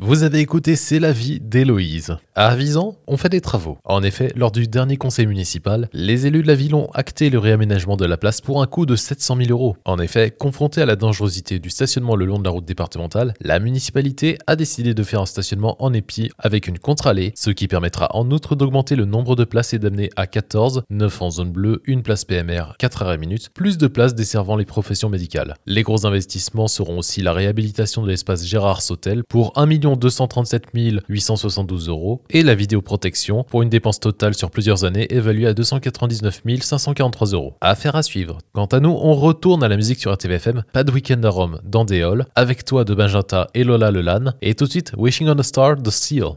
Vous avez écouté C'est la vie d'Héloïse. À Avisan, on fait des travaux. En effet, lors du dernier conseil municipal, les élus de la ville ont acté le réaménagement de la place pour un coût de 700 000 €. En effet, confronté à la dangerosité du stationnement le long de la route départementale, la municipalité a décidé de faire un stationnement en épi avec une contre-allée, ce qui permettra en outre d'augmenter le nombre de places et d'amener à 14, 9 en zone bleue, une place PMR, 4 arrêts minutes, plus de places desservant les professions médicales. Les gros investissements seront aussi la réhabilitation de l'espace Gérard Sautel pour 1 237 872 € et la vidéoprotection pour une dépense totale sur plusieurs années évaluée à 299 543 €. Affaire à suivre. Quant à nous, on retourne à la musique sur RTVFM, pas de week-end à Rome dans des halls, avec toi de Benjata et Lola Lelan, et tout de suite Wishing on a Star de Seal.